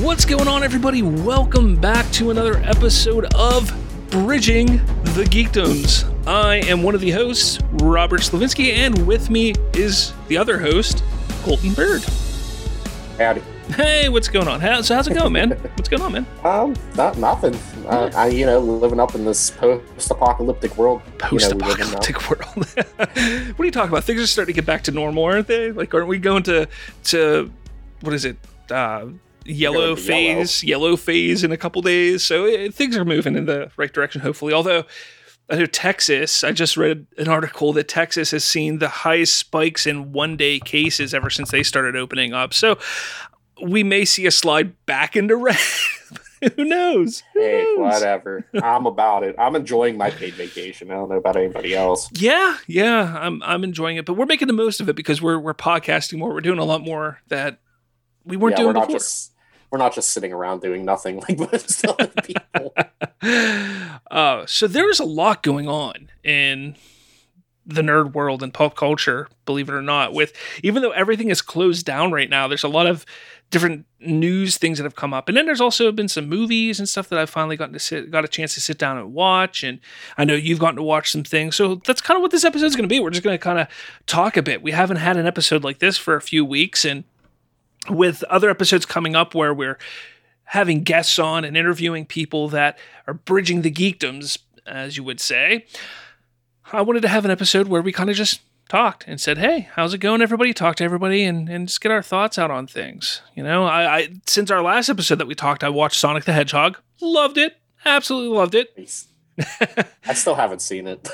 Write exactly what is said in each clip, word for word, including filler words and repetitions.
What's going on, everybody? Welcome back to another episode of Bridging the Geekdoms. I am one of the hosts, Robert Slavinsky, and with me is the other host, Colton Bird. Howdy. Hey, what's going on? How, so how's it going, man? What's going on, man? Um, not nothing. Uh, I, you know, living up in this post-apocalyptic world. Post-apocalyptic you know, world. What are you talking about? Things are starting to get back to normal, aren't they? Like, aren't we going to to what is it? Uh, yellow phase, yellow. yellow phase in a couple days. So it, things are moving in the right direction, hopefully. Although I know Texas, I just read an article that Texas has seen the highest spikes in one-day cases ever since they started opening up. So we may see a slide back into red. Who knows? Who hey, knows? Whatever. I'm about it. I'm enjoying my paid vacation. I don't know about anybody else. Yeah, yeah, I'm I'm enjoying it, but we're making the most of it because we're we're podcasting more. We're doing a lot more that we weren't yeah, doing we're not before. Just, we're not just sitting around doing nothing like most other people. uh, so there's a lot going on in the nerd world and pop culture, believe it or not. With even though everything is closed down right now, there's a lot of different news things that have come up, and then there's also been some movies and stuff that I've finally gotten to sit, got a chance to sit down and watch. And I know you've gotten to watch some things, so that's kind of what this episode is going to be. We're just going to kind of talk a bit. We haven't had an episode like this for a few weeks, and with other episodes coming up where we're having guests on and interviewing people that are bridging the geekdoms, as you would say, I wanted to have an episode where we kind of just talked and said, hey, how's it going, everybody? Talk to everybody and, and just get our thoughts out on things. You know, I, I since our last episode that we talked, I watched Sonic the Hedgehog. Loved it. Absolutely loved it. I still haven't seen it.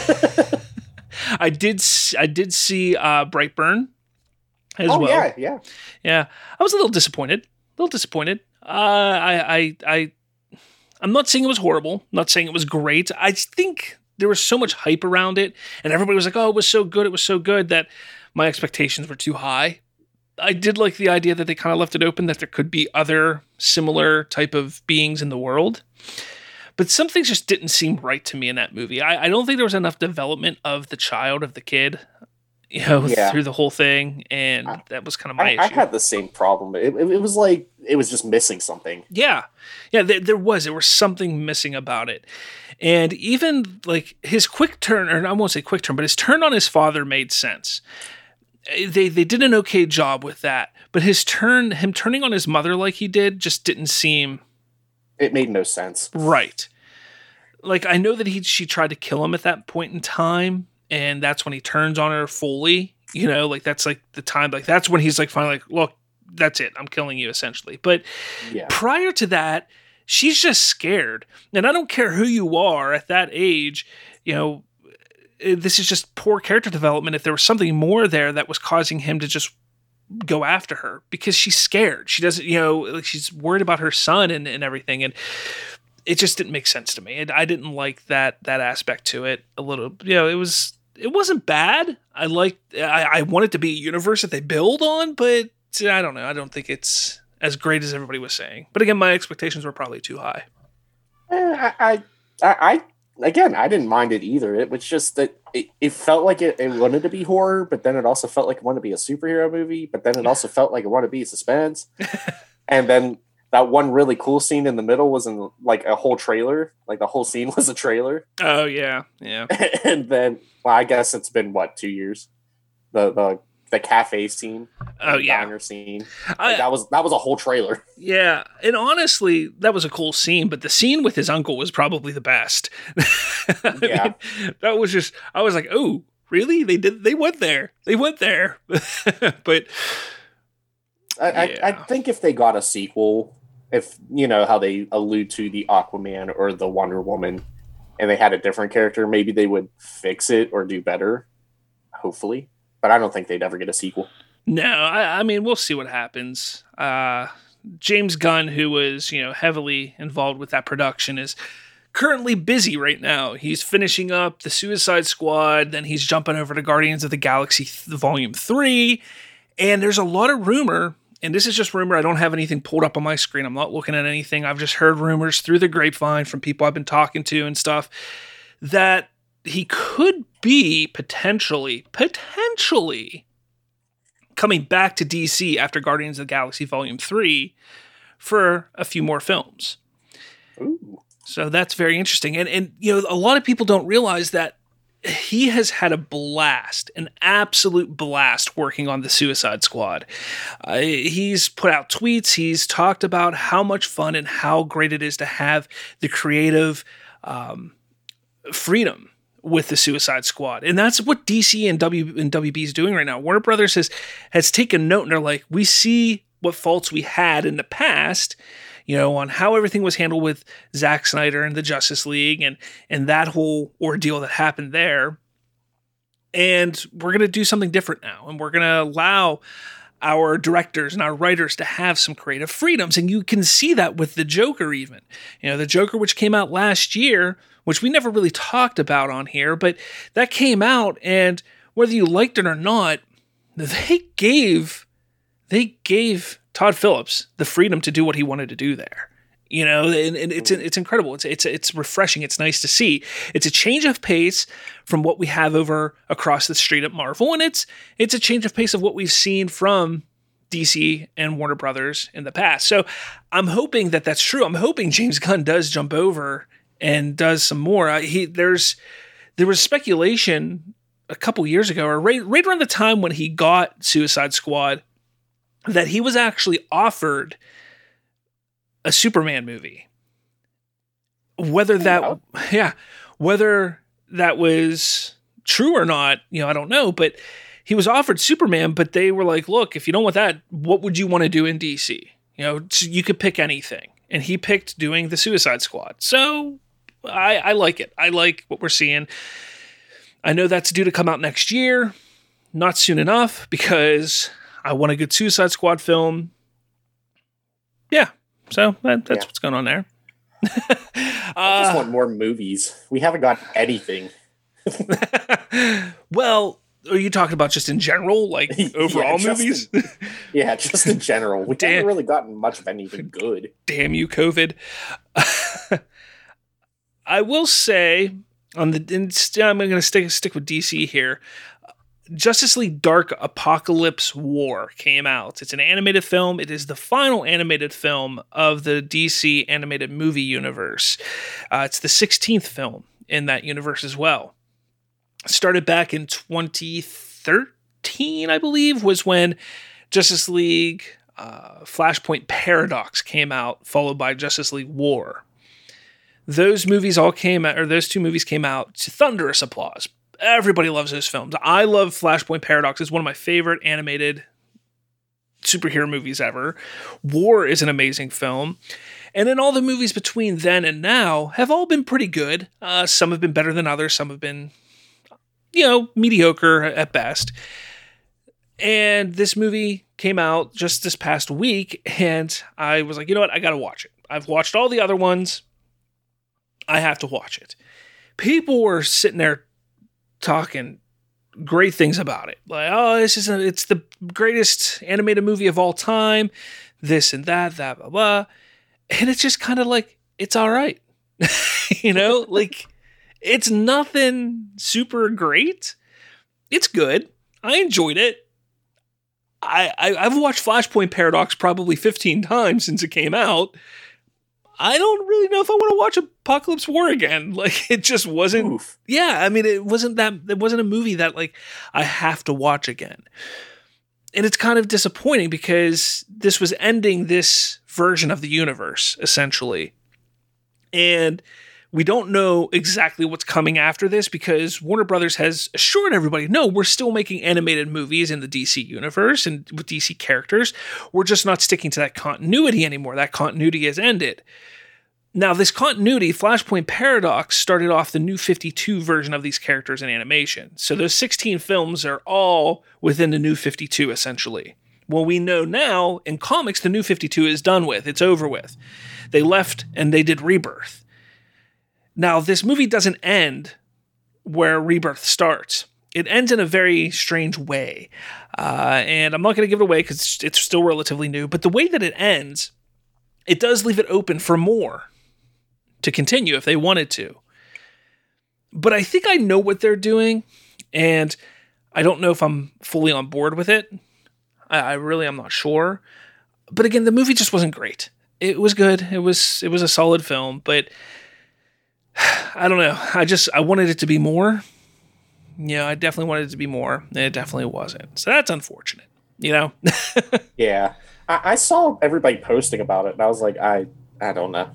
I did I did see uh, Brightburn as oh, well. yeah, yeah. Yeah. I was a little disappointed. A little disappointed. Uh, I, I, I, I'm not saying it was horrible. I'm not saying it was great. I think there was so much hype around it, and everybody was like, oh, it was so good, it was so good, that my expectations were too high. I did like the idea that they kind of left it open, that there could be other similar type of beings in the world. But some things just didn't seem right to me in that movie. I, I don't think there was enough development of the child, of the kid, you know, yeah. through the whole thing, and I, that was kind of my I, issue. I had the same problem. It, it, it was like, it was just missing something. Yeah. Yeah, there, there was. There was something missing about it. And even like his quick turn, or I won't say quick turn, but his turn on his father made sense. They they did an okay job with that, but his turn, him turning on his mother like he did, just didn't seem. It made no sense. Right. Like, I know that he she tried to kill him at that point in time, and that's when he turns on her fully. You know, like that's like the time, like that's when he's like finally like, look, that's it, I'm killing you, essentially. But yeah. Prior to that, she's just scared. And I don't care who you are at that age, you know, this is just poor character development. If there was something more there that was causing him to just go after her, because she's scared. She doesn't, you know, like she's worried about her son and, and everything. And it just didn't make sense to me. And I didn't like that, that aspect to it a little, you know, it was, it wasn't bad. I liked, I, I want it to be a universe that they build on, but I don't know. I don't think it's as great as everybody was saying. But again, my expectations were probably too high. Eh, I, I, I, again, I didn't mind it either. It was just that it, it felt like it, it wanted to be horror, but then it also felt like it wanted to be a superhero movie, but then it also felt like it wanted to be suspense. And then that one really cool scene in the middle was in like a whole trailer. Like the whole scene was a trailer. Oh, yeah. Yeah. And then, well, I guess it's been, what, two years? The, the, The cafe scene, oh the yeah, diner scene. I, like that was that was a whole trailer. Yeah, and honestly, that was a cool scene. But the scene with his uncle was probably the best. Yeah, mean, that was just. I was like, oh, really? They did. They went there. They went there. But I, yeah. I, I think if they got a sequel, if you know how they allude to the Aquaman or the Wonder Woman, and they had a different character, maybe they would fix it or do better. Hopefully. But I don't think they'd ever get a sequel. No, I, I mean, we'll see what happens. Uh, James Gunn, who was, you know, heavily involved with that production, is currently busy right now. He's finishing up the Suicide Squad, then he's jumping over to Guardians of the Galaxy th- Volume three, and there's a lot of rumor, and this is just rumor, I don't have anything pulled up on my screen, I'm not looking at anything, I've just heard rumors through the grapevine from people I've been talking to and stuff, that he could be potentially, potentially coming back to D C after Guardians of the Galaxy Volume three for a few more films. Ooh. So that's very interesting. And, and, you know, a lot of people don't realize that he has had a blast, an absolute blast working on the Suicide Squad. Uh, he's put out tweets. He's talked about how much fun and how great it is to have the creative um, freedom with the Suicide Squad. And that's what D C and W and W B is doing right now. Warner Brothers has, has taken note, and they're like, we see what faults we had in the past, you know, on how everything was handled with Zack Snyder and the Justice League and, and that whole ordeal that happened there. And we're going to do something different now. And we're going to allow our directors and our writers to have some creative freedoms. And you can see that with the Joker even. You know, the Joker, which came out last year, which we never really talked about on here, but that came out, and whether you liked it or not, they gave, they gave Todd Phillips the freedom to do what he wanted to do there. You know, and, and it's it's incredible. It's it's it's refreshing. It's nice to see. It's a change of pace from what we have over across the street at Marvel, and it's it's a change of pace of what we've seen from D C and Warner Brothers in the past. So I'm hoping that that's true. I'm hoping James Gunn does jump over and does some more. Uh, he there's there was speculation a couple years ago, or right right around the time when he got Suicide Squad, that he was actually offered a Superman movie. Whether that, oh. yeah, whether that was true or not, you know, I don't know, but he was offered Superman, but they were like, look, if you don't want that, what would you want to do in D C? You know, you could pick anything. And he picked doing the Suicide Squad. So I, I like it. I like what we're seeing. I know that's due to come out next year. Not soon enough, because I want a good Suicide Squad film. Yeah. So that, that's yeah. what's going on there. I uh, just want more movies. We haven't got anything. Well, are you talking about just in general, like overall yeah, movies? In, yeah, just in general. We damn, haven't really gotten much of anything good. Damn you, COVID. I will say, on the instead, I'm going to stick stick with D C here. Justice League Dark Apocalypse War came out. It's an animated film. It is the final animated film of the D C animated movie universe. Uh, it's the sixteenth film in that universe as well. It started back in twenty thirteen, I believe, was when Justice League uh, Flashpoint Paradox came out, followed by Justice League War. Those movies all came out, or those two movies came out to thunderous applause. Everybody loves those films. I love Flashpoint Paradox. It's one of my favorite animated superhero movies ever. War is an amazing film. And then all the movies between then and now have all been pretty good. Uh, some have been better than others. Some have been, you know, mediocre at best. And this movie came out just this past week, and I was like, you know what? I got to watch it. I've watched all the other ones. I have to watch it. People were sitting there talking great things about it. Like, oh, this is a, it's the greatest animated movie of all time. This and that, that, blah, blah. And it's just kind of like, it's all right. You know, like, it's nothing super great. It's good. I enjoyed it. I, I I've watched Flashpoint Paradox probably fifteen times since it came out. I don't really know if I want to watch Apocalypse War again. Like, it just wasn't. Oof. Yeah, I mean, it wasn't that. It wasn't a movie that like I have to watch again. And it's kind of disappointing because this was ending this version of the universe essentially, and we don't know exactly what's coming after this because Warner Brothers has assured everybody, no, we're still making animated movies in the D C universe and with D C characters. We're just not sticking to that continuity anymore. That continuity has ended. Now, this continuity, Flashpoint Paradox, started off the New fifty-two version of these characters in animation. So those sixteen films are all within the New fifty-two, essentially. Well, we know now, in comics, the New fifty-two is done with. It's over with. They left and they did Rebirth. Now, this movie doesn't end where Rebirth starts. It ends in a very strange way. Uh, and I'm not going to give it away because it's still relatively new. But the way that it ends, it does leave it open for more to continue if they wanted to. But I think I know what they're doing. And I don't know if I'm fully on board with it. I, I really am not sure. But again, the movie just wasn't great. it was good. It was it was a solid film, but I don't know. I just I wanted it to be more. Yeah, I definitely wanted it to be more. And it definitely wasn't. So that's unfortunate. You know? Yeah. I, I saw everybody posting about it, and I was like, I I don't know.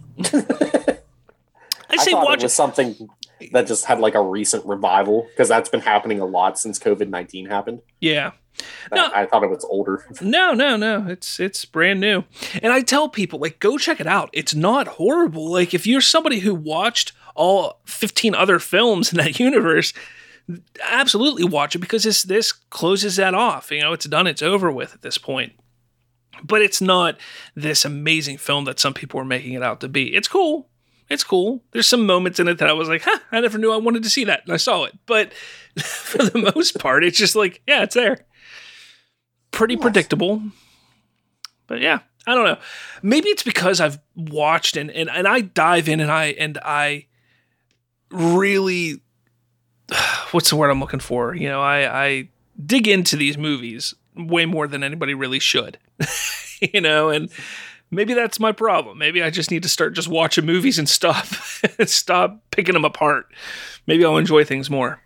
I say I thought watch it was something that just had like a recent revival, because that's been happening a lot since COVID nineteen happened. Yeah. I, No. I thought it was older. No, no, no. It's it's brand new. And I tell people, like, go check it out. It's not horrible. Like, if you're somebody who watched all fifteen other films in that universe, absolutely watch it, because this this closes that off. You know, it's done, it's over with at this point. But it's not this amazing film that some people are making it out to be. It's cool. It's cool. There's some moments in it that I was like, huh, I never knew I wanted to see that. And I saw it. But for the most part, it's just like, yeah, it's there. Pretty nice. Predictable. But yeah, I don't know. Maybe it's because I've watched and, and, and I dive in and I and I really, what's the word I'm looking for? You know, I, I dig into these movies way more than anybody really should. You know, and maybe that's my problem. Maybe I just need to start just watching movies and stop stop picking them apart. Maybe I'll enjoy things more.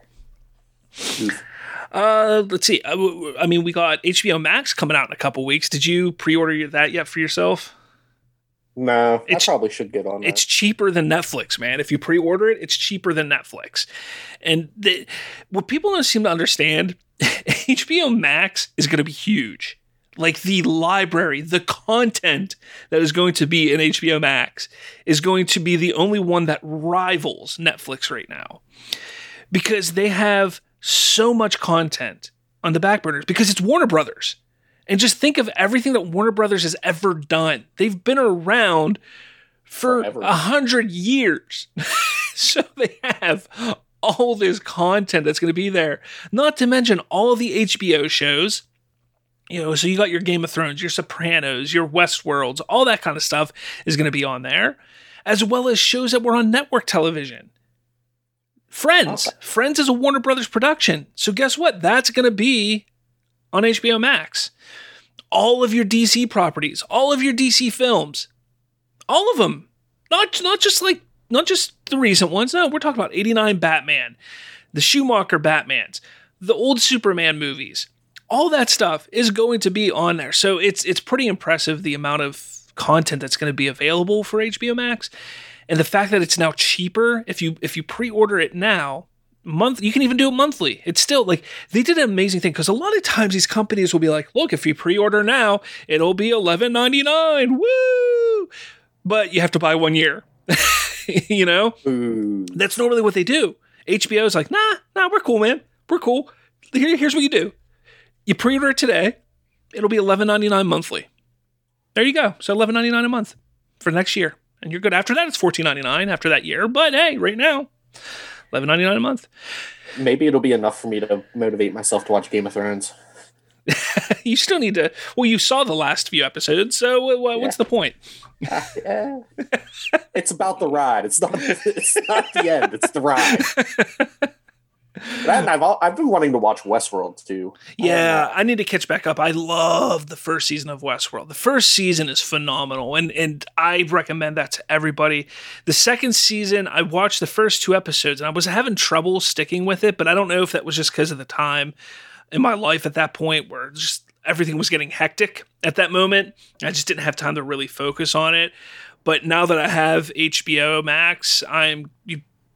Uh, let's see. I mean, we got H B O Max coming out in a couple weeks. Did you pre-order that yet for yourself? No, it's, I probably should get on that. It's cheaper than Netflix, man. If you pre-order it, it's cheaper than Netflix. And the, what people don't seem to understand, H B O Max is going to be huge. Like, the library, the content that is going to be in H B O Max is going to be the only one that rivals Netflix right now. Because they have so much content on the back burners, because it's Warner Brothers. And just think of everything that Warner Brothers has ever done. They've been around for a hundred years. So they have all this content that's going to be there. Not to mention all the H B O shows. You know, so you got your Game of Thrones, your Sopranos, your Westworlds, all that kind of stuff is going to be on there, as well as shows that were on network television. Friends. Okay. Friends is a Warner Brothers production. So guess what? That's going to be on H B O Max. All of your D C properties, all of your D C films, all of them. Not, not just like, not just the recent ones. No, we're talking about eighty-nine Batman, the Schumacher Batmans, the old Superman movies. All that stuff is going to be on there. So it's it's pretty impressive, the amount of content that's going to be available for H B O Max. And the fact that it's now cheaper, if you if you pre-order it now, month you can even do it monthly. It's still like, they did an amazing thing, because a lot of times these companies will be like, look, if you pre-order now, it'll be eleven ninety-nine. Woo! But you have to buy one year. You know? Ooh. That's normally what they do. H B O is like, nah, nah, we're cool, man. We're cool. Here, here's what you do. You pre-order it today, it'll be eleven ninety-nine monthly. There you go. So eleven ninety-nine a month for next year. And you're good. After that, it's fourteen ninety-nine after that year. But hey, right now, eleven ninety-nine a month. Maybe it'll be enough for me to motivate myself to watch Game of Thrones. You still need to... Well, you saw the last few episodes, so uh, what's yeah. the point? Uh, yeah. It's about the ride. It's not, it's not the end. It's the ride. That, and I've I've been wanting to watch Westworld too. Yeah, I, I need to catch back up. I love the first season of Westworld. The first season is phenomenal, and and I recommend that to everybody. The second season, I watched the first two episodes, and I was having trouble sticking with it, but I don't know if that was just because of the time in my life at that point where just everything was getting hectic at that moment. I just didn't have time to really focus on it. But now that I have H B O Max, I'm you.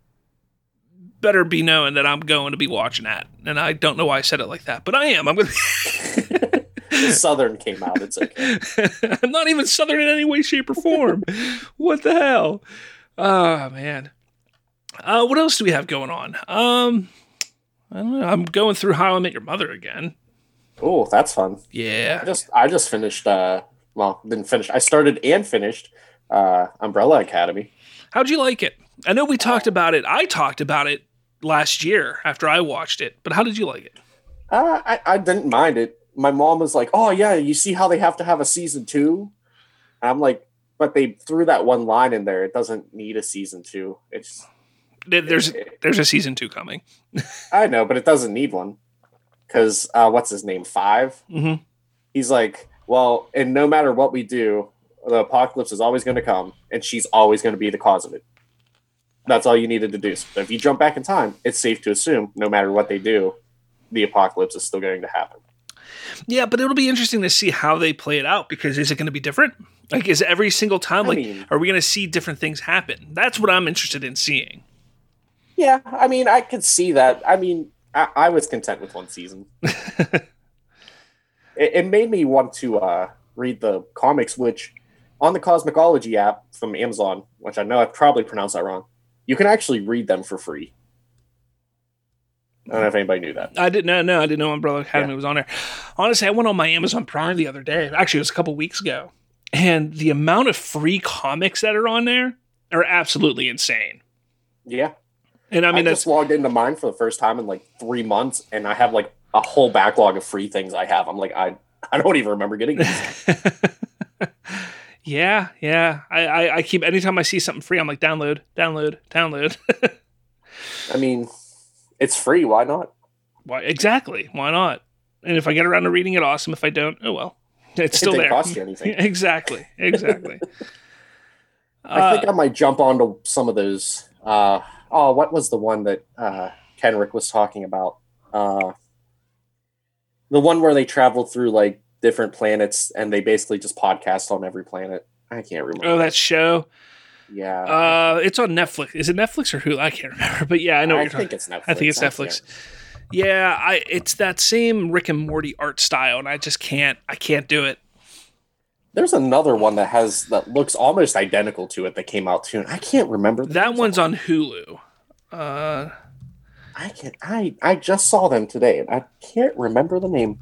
better be knowing that I'm going to be watching that. And I don't know why I said it like that, but I am. I'm going to Southern came out. It's okay. I'm not even Southern in any way, shape, or form. What the hell? Oh, man. Uh, what else do we have going on? Um, I don't know. I'm going through How I Met Your Mother again. Oh, that's fun. Yeah. I just I just finished, uh, well, didn't finish. I started and finished uh, Umbrella Academy. How'd you like it? I know we talked about it. I talked about it last year after I watched it, but how did you like it? Uh, I, I didn't mind it. My mom was like, oh yeah, you see how they have to have a season two? And I'm like, but they threw that one line in there. It doesn't need a season two. It's There's it, there's a season two coming. I know, but it doesn't need one. Because uh, what's his name? Five? Mm-hmm. He's like, well, and no matter what we do, The apocalypse is always going to come, and she's always going to be the cause of it. That's all you needed to do. So if you jump back in time, it's safe to assume, no matter what they do, the apocalypse is still going to happen. Yeah, but it'll be interesting to see how they play it out, because is it going to be different? Like, is every single time, like, I mean, are we going to see different things happen? That's what I'm interested in seeing. Yeah, I mean, I could see that. I mean, I, I was content with one season. it, it made me want to uh, read the comics, which on the Cosmicology app from Amazon, which I know I probably pronounced that wrong, you can actually read them for free. I don't know if anybody knew that. I didn't know. No, I didn't know Umbrella Academy yeah. was on there. Honestly, I went on my Amazon Prime the other day. Actually, it was a couple weeks ago. And the amount of free comics that are on there are absolutely insane. Yeah. And I mean, I that's just logged into mine for the first time in like three months, and I have like a whole backlog of free things I have. I'm like, I I don't even remember getting these. yeah, yeah. I, I, I keep, anytime I see something free, I'm like, download, download, download. I mean, it's free. Why not? Why exactly? Why not? And if I get around to reading it, awesome. If I don't, oh well. It's still it there. It cost you anything. exactly, exactly. I uh, think I might jump onto some of those. Uh, oh, what was the one that uh, Kenrick was talking about? Uh, the one where they traveled through like different planets and they basically just podcast on every planet. I can't remember. Oh, that show. Yeah. Uh, it's on Netflix. Is it Netflix or Hulu? I can't remember. But yeah, I know. What I you're think talking. it's Netflix. I think it's Netflix. Yeah, I it's that same Rick and Morty art style, and I just can't. I can't do it. There's another one that has that looks almost identical to it that came out too. And I can't remember. That one's on Hulu. Uh, I can I I just saw them today, and I can't remember the name.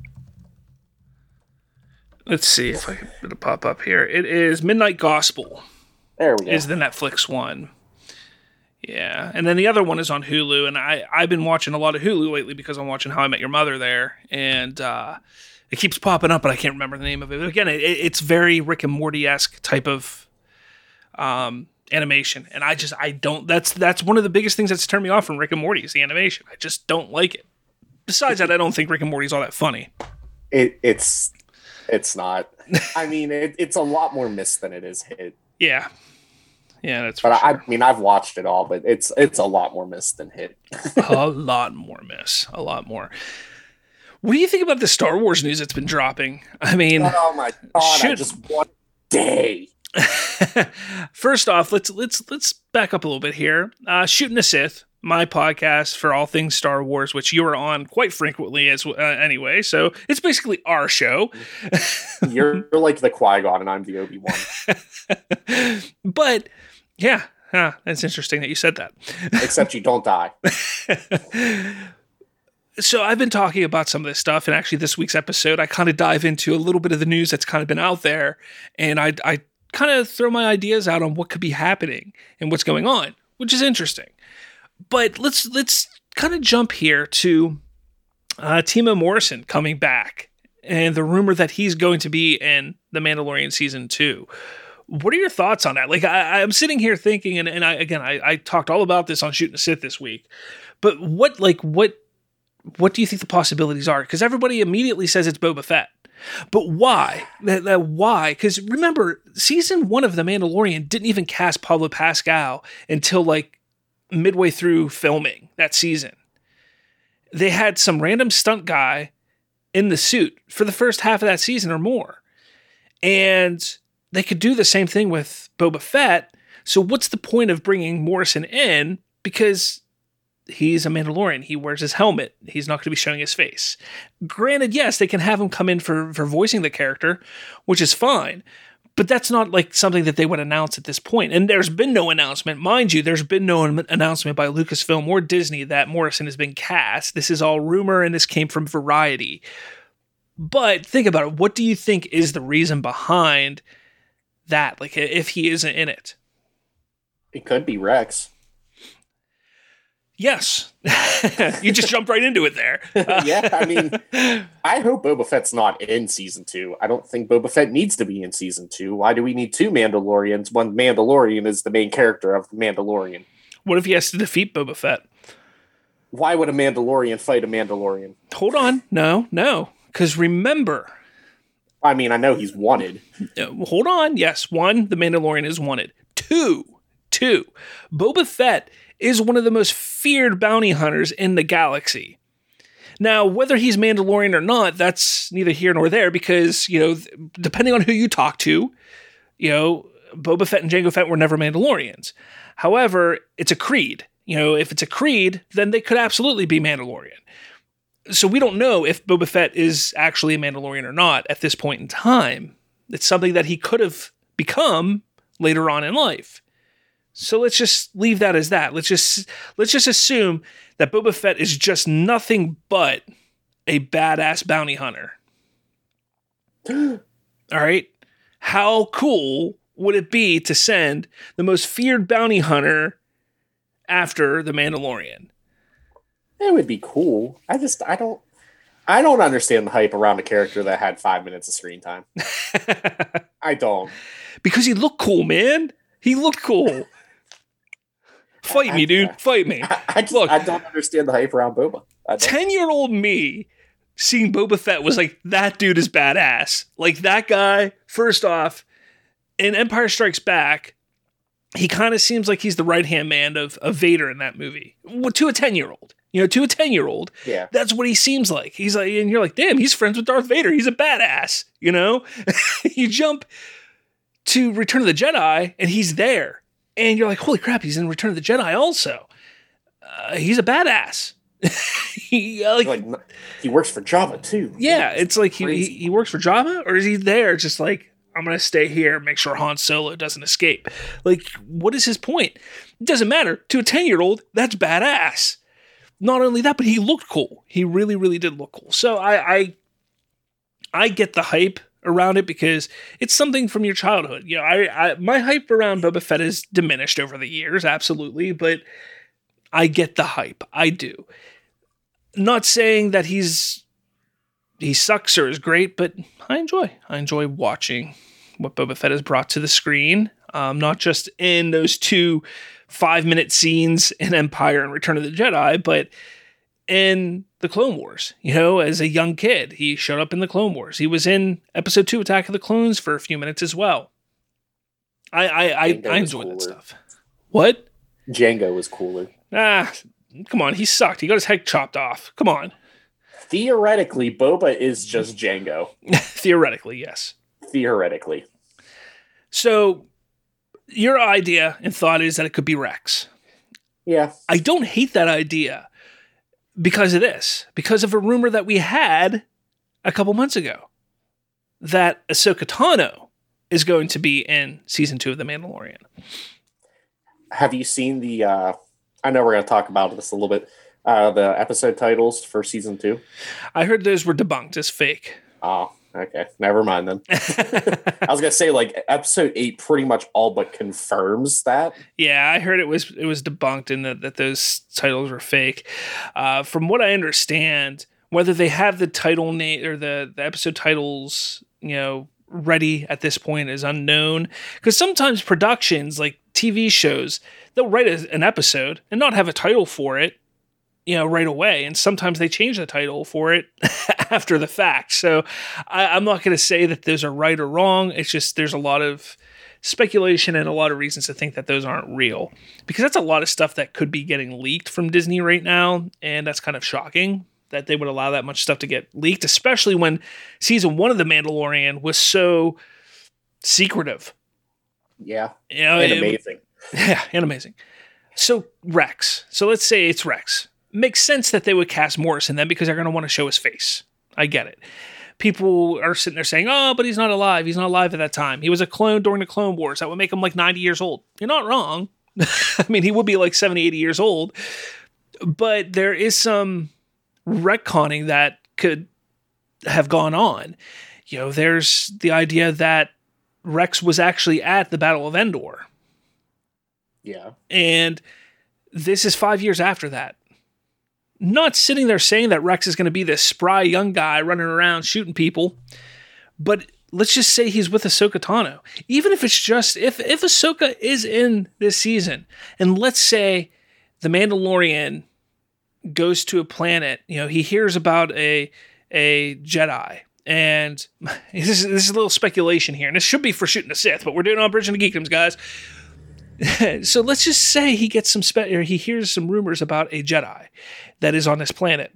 Let's see if I can it'll pop up here. It is Midnight Gospel. There we go. Is the Netflix one. Yeah, and then the other one is on Hulu, and I, I've been watching a lot of Hulu lately because I'm watching How I Met Your Mother there, and uh, it keeps popping up, but I can't remember the name of it. But again, it, it's very Rick and Morty-esque type of um, animation, and I just, I don't, that's that's one of the biggest things that's turned me off from Rick and Morty is the animation. I just don't like it. Besides that, I don't think Rick and Morty's all that funny. It, it's, it's not. I mean, it, it's a lot more missed than it is hit. Yeah. Yeah, that's but for I, sure. I mean, I've watched it all, but it's it's a lot more miss than hit. a lot more miss. A lot more. What do you think about the Star Wars news that's been dropping? I mean, oh my god, should... I just one day. First off, let's let's let's back up a little bit here. Uh, Shooting the Sith, my podcast for all things Star Wars, which you are on quite frequently as uh, anyway. So it's basically our show. You're like the Qui-Gon, and I'm the Obi-Wan. But yeah, huh, that's interesting that you said that. Except you don't die. So I've been talking about some of this stuff, and actually this week's episode, I kind of dive into a little bit of the news that's kind of been out there, and I, I kind of throw my ideas out on what could be happening and what's going on, which is interesting. But let's let's kind of jump here to uh, Temuera Morrison coming back, and the rumor that he's going to be in The Mandalorian Season two. What are your thoughts on that? Like, I, I'm sitting here thinking, and, and I again, I, I talked all about this on Shooting the Sith this week, but what, like, what, what do you think the possibilities are? Because everybody immediately says it's Boba Fett, but why? That, that why? Because remember, season one of The Mandalorian didn't even cast Pablo Pascal until like midway through filming that season. They had some random stunt guy in the suit for the first half of that season or more, and they could do the same thing with Boba Fett. So what's the point of bringing Morrison in? Because he's a Mandalorian. He wears his helmet. He's not going to be showing his face. Granted, yes, they can have him come in for, for voicing the character, which is fine. But that's not like something that they would announce at this point. And there's been no announcement. Mind you, there's been no announcement by Lucasfilm or Disney that Morrison has been cast. This is all rumor, and this came from Variety. But think about it. What do you think is the reason behind that, like, if he isn't in it? It could be Rex. Yes. You just jumped right into it there. Uh, yeah, I mean, I hope Boba Fett's not in season two. I don't think Boba Fett needs to be in season two. Why do we need two Mandalorians? One Mandalorian is the main character of the Mandalorian. What if he has to defeat Boba Fett? Why would a Mandalorian fight a Mandalorian? Hold on. No, no. Because remember, I mean, I know he's wanted. Uh, hold on. Yes, one, the Mandalorian is wanted. Two, two, Boba Fett is one of the most feared bounty hunters in the galaxy. Now, whether he's Mandalorian or not, that's neither here nor there because, you know, depending on who you talk to, you know, Boba Fett and Jango Fett were never Mandalorians. However, it's a creed. You know, if it's a creed, then they could absolutely be Mandalorian. So we don't know if Boba Fett is actually a Mandalorian or not at this point in time. It's something that he could have become later on in life. So let's just leave that as that. Let's just let's just assume that Boba Fett is just nothing but a badass bounty hunter. All right? How cool would it be to send the most feared bounty hunter after the Mandalorian? It would be cool. I just I don't I don't understand the hype around a character that had five minutes of screen time. I don't. Because he looked cool, man. He looked cool. Fight I, me, dude. I, Fight me. I, I just, Look, I don't understand the hype around Boba. ten-year-old me seeing Boba Fett was like, that dude is badass. Like, that guy, first off, in Empire Strikes Back, he kind of seems like he's the right-hand man of, of Vader in that movie. Well, to a ten-year-old. You know, to a ten-year-old, yeah, that's what he seems like. He's like, and you're like, damn, he's friends with Darth Vader. He's a badass, you know? You jump to Return of the Jedi, and he's there. And you're like, holy crap, he's in Return of the Jedi also. Uh, he's a badass. he, uh, like, like, he works for Jabba, too. Yeah, it's like he, he he works for Jabba, or is he there just like, I'm going to stay here and make sure Han Solo doesn't escape? Like, what is his point? It doesn't matter. To a ten-year-old, that's badass. Not only that, but he looked cool. He really, really did look cool. So I, I, I get the hype around it because it's something from your childhood. You know, I, I my hype around Boba Fett has diminished over the years, absolutely, but I get the hype. I do. Not saying that he's he sucks or is great, but I enjoy. I enjoy watching what Boba Fett has brought to the screen. Um, not just in those two five-minute scenes in Empire and Return of the Jedi, but in the Clone Wars. You know, as a young kid, he showed up in the Clone Wars. He was in Episode Two, Attack of the Clones, for a few minutes as well. I I I, I enjoy that stuff. What? Jango was cooler. Ah, come on, he sucked. He got his head chopped off. Come on. Theoretically, Boba is just Jango. Theoretically, yes. Theoretically. So, your idea and thought is that it could be Rex. Yeah. I don't hate that idea because of this. Because of a rumor that we had a couple months ago. That Ahsoka Tano is going to be in season two of The Mandalorian. Have you seen the, uh, I know we're going to talk about this a little bit, uh, the episode titles for season two? I heard those were debunked as fake. Oh, okay. Never mind then. I was going to say, like, episode eight pretty much all but confirms that. Yeah, I heard it was it was debunked and that, that those titles were fake. Uh, from what I understand, whether they have the title name or the, the episode titles, you know, ready at this point is unknown. Because sometimes productions, like T V shows, they'll write a, an episode and not have a title for it, you know, right away. And sometimes they change the title for it after the fact. So I, I'm not going to say that those are right or wrong. It's just there's a lot of speculation and a lot of reasons to think that those aren't real. Because that's a lot of stuff that could be getting leaked from Disney right now. And that's kind of shocking that they would allow that much stuff to get leaked, especially when season one of The Mandalorian was so secretive. Yeah. You know, and it, amazing. Yeah, and amazing. So Rex. So let's say it's Rex. Makes sense that they would cast Morrison then because they're going to want to show his face. I get it. People are sitting there saying, oh, but he's not alive. He's not alive at that time. He was a clone during the Clone Wars. That would make him like ninety years old. You're not wrong. I mean, he would be like seventy, eighty years old. But there is some retconning that could have gone on. You know, there's the idea that Rex was actually at the Battle of Endor. Yeah. And this is five years after that. Not sitting there saying that Rex is going to be this spry young guy running around shooting people, but let's just say he's with Ahsoka Tano. Even if it's just, if, if Ahsoka is in this season, and let's say the Mandalorian goes to a planet, you know, he hears about a, a Jedi, and this is, this is a little speculation here, and this should be for Shooting the Sith, but we're doing it on Bridging the Geekdoms, guys. So let's just say he gets some spe- or he hears some rumors about a Jedi that is on this planet.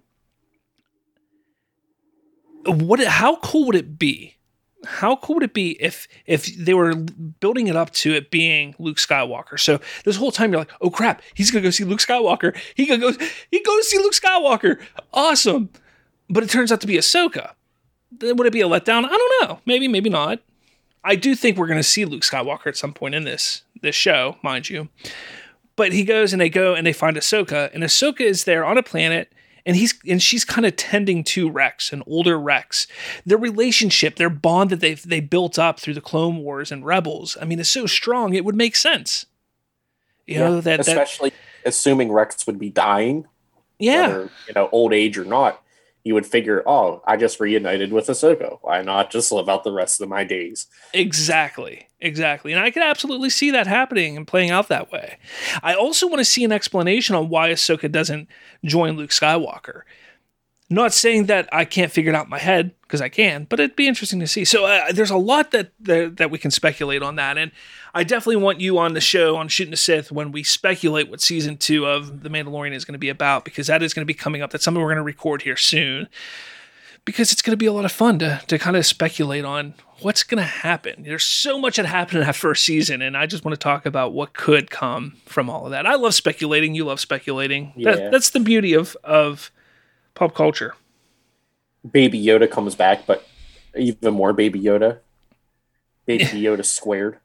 What? How cool would it be? How cool would it be if if they were building it up to it being Luke Skywalker? So this whole time you're like, oh crap, he's gonna go see Luke Skywalker. He gonna go, he goes see Luke Skywalker. Awesome. But it turns out to be Ahsoka. Then would it be a letdown? I don't know. Maybe, maybe not. I do think we're gonna see Luke Skywalker at some point in this this show, mind you. But he goes and they go and they find Ahsoka, and Ahsoka is there on a planet. And he's and she's kind of tending to Rex, an older Rex. Their relationship, their bond that they they built up through the Clone Wars and Rebels, I mean, it's so strong. It would make sense, you yeah, know that especially that, assuming Rex would be dying, yeah, whether, you know, old age or not. You would figure, oh, I just reunited with Ahsoka. Why not just live out the rest of my days? Exactly. Exactly. And I could absolutely see that happening and playing out that way. I also want to see an explanation on why Ahsoka doesn't join Luke Skywalker. Not saying that I can't figure it out in my head, because I can, but it'd be interesting to see. So uh, there's a lot that, that that we can speculate on that. And I definitely want you on the show on Shooting the Sith when we speculate what season two of The Mandalorian is going to be about, because that is going to be coming up. That's something we're going to record here soon, because it's going to be a lot of fun to, to kind of speculate on what's going to happen. There's so much that happened in that first season, and I just want to talk about what could come from all of that. I love speculating. You love speculating. Yeah. That, that's the beauty of of pop culture. Baby Yoda comes back, but even more Baby Yoda. Baby Yoda squared.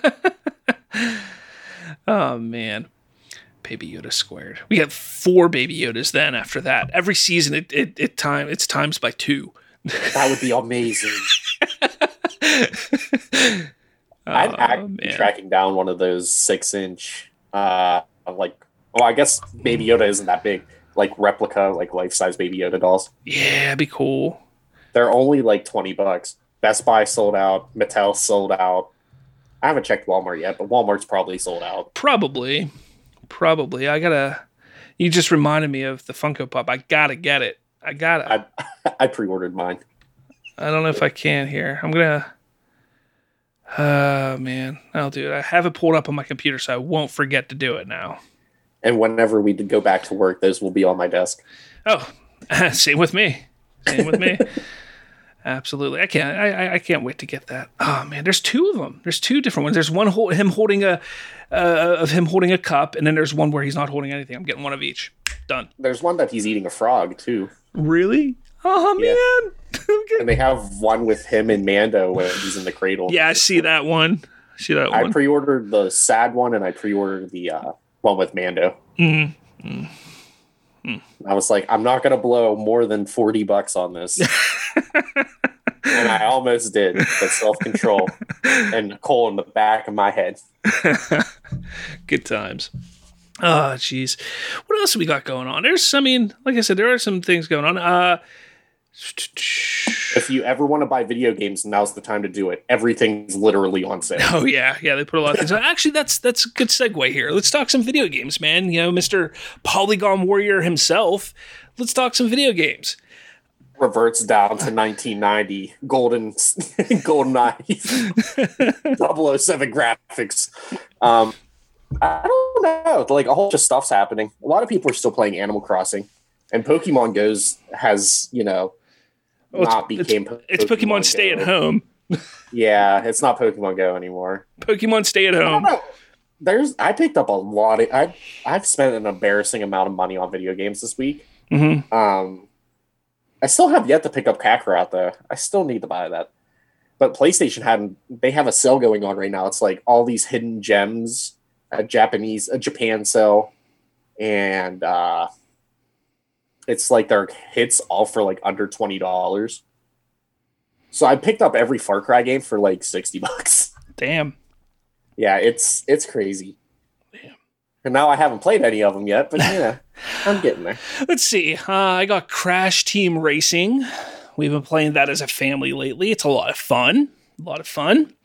Oh, man. Baby Yoda squared. We have four Baby Yodas then after that. Every season, it, it, it time it's times by two. That would be amazing. Oh, I'm actually man. tracking down one of those six-inch, uh, like, well, I guess Baby Yoda isn't that big. Like replica, like life-size Baby Yoda dolls. Yeah, it'd be cool. They're only like twenty bucks. Best Buy sold out. Mattel sold out. I haven't checked Walmart yet, but Walmart's probably sold out. Probably. Probably. I gotta... You just reminded me of the Funko Pop. I gotta get it. I gotta. I, I pre-ordered mine. I don't know if I can here. I'm gonna... Oh, man. I'll do it. I have it pulled up on my computer, so I won't forget to do it now. And whenever we go back to work, those will be on my desk. Oh, same with me. Same with me. Absolutely. I can't. I, I can't wait to get that. Oh man, there's two of them. There's two different ones. There's one hold, him holding a uh, of him holding a cup, and then there's one where he's not holding anything. I'm getting one of each. Done. There's one that he's eating a frog too. Really? Oh Yeah. man. And they have one with him and Mando when he's in the cradle. Yeah, I see that one. I see that I one. pre-ordered the sad one, and I pre-ordered the uh, one with Mando. Mm-hmm. Mm-hmm. I was like, I'm not going to blow more than forty bucks on this. And I almost did, but self-control and Nicole in the back of my head. Good times. Oh, jeez. What else have we got going on? There's, I mean, like I said, there are some things going on. Uh, if you ever want to buy video games, now's the time to do it. Everything's literally on sale. Oh yeah, yeah, they put a lot of things on. Actually, that's that's a good segue here. Let's talk some video games, man. You know, Mister Polygon Warrior himself. Let's talk some video games. Reverts down to nineteen ninety golden golden eyes double oh seven graphics. Um, I don't know. Like a whole bunch of stuff's happening. A lot of people are still playing Animal Crossing, and Pokemon Go's has you know. Well, not it's, became it's, it's Pokemon, Pokemon Stay at Home. Yeah, it's not Pokemon Go anymore. Pokemon Stay at Home. I There's I picked up a lot of I I've spent an embarrassing amount of money on video games this week. Mm-hmm. Um, I still have yet to pick up Kakarot though. I still need to buy that. But PlayStation had they have a sale going on right now. It's like all these hidden gems, a Japanese a Japan sale, and uh it's like their hits all for like under twenty dollars. So I picked up every Far Cry game for like sixty bucks. Damn. Yeah, it's it's crazy. Damn. And now I haven't played any of them yet, but yeah, I'm getting there. Let's see. Uh, I got Crash Team Racing. We've been playing that as a family lately. It's a lot of fun. A lot of fun.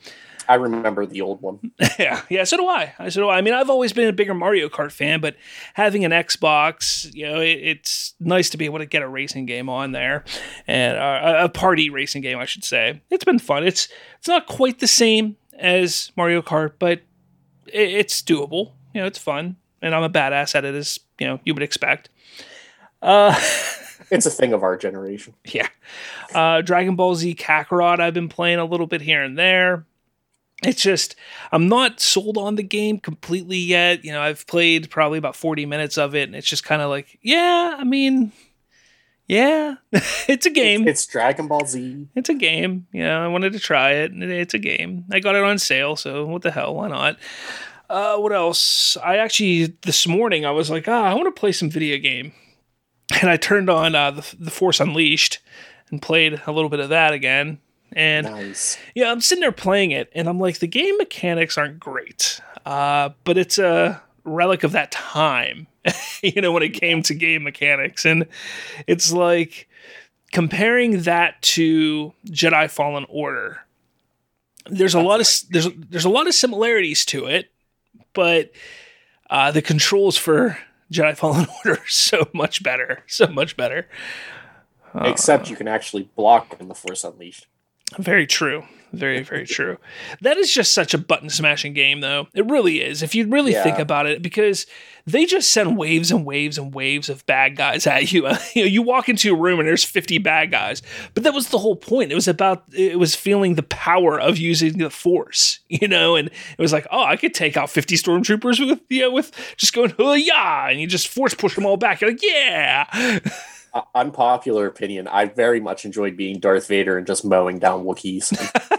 I remember the old one. yeah, yeah. So do I. So do I. I mean, I've always been a bigger Mario Kart fan, but having an Xbox, you know, it, it's nice to be able to get a racing game on there, and uh, a party racing game, I should say. It's been fun. It's it's not quite the same as Mario Kart, but it, it's doable. You know, it's fun, and I'm a badass at it, as you know you would expect. Uh, it's a thing of our generation. Yeah. Uh, Dragon Ball Z Kakarot, I've been playing a little bit here and there. It's just, I'm not sold on the game completely yet. You know, I've played probably about forty minutes of it, and it's just kind of like, yeah, I mean, yeah, it's a game. It's, it's Dragon Ball Z. It's a game. You know, I wanted to try it, and it's a game. I got it on sale, so what the hell, why not? Uh, what else? I actually, this morning, I was like, ah, I want to play some video game. And I turned on uh, the, the Force Unleashed and played a little bit of that again. And nice. Yeah, I'm sitting there playing it, and I'm like, the game mechanics aren't great, uh, but it's a relic of that time, you know, when it came to game mechanics. And it's like comparing that to Jedi Fallen Order. There's a lot of there's there's a lot of similarities to it, but uh, the controls for Jedi Fallen Order are so much better, so much better. Except uh, you can actually block in the Force Unleashed. Very true. Very, very true. That is just such a button smashing game, though. It really is. If you really yeah. think about it, because they just send waves and waves and waves of bad guys at you. You know, you walk into a room and there's fifty bad guys, but that was the whole point. It was about, it was feeling the power of using the Force, you know, and it was like, oh, I could take out fifty stormtroopers with, you know, with just going, oh yeah, and you just Force push them all back. You're like, yeah. Uh, unpopular opinion, I very much enjoyed being Darth Vader and just mowing down Wookiees.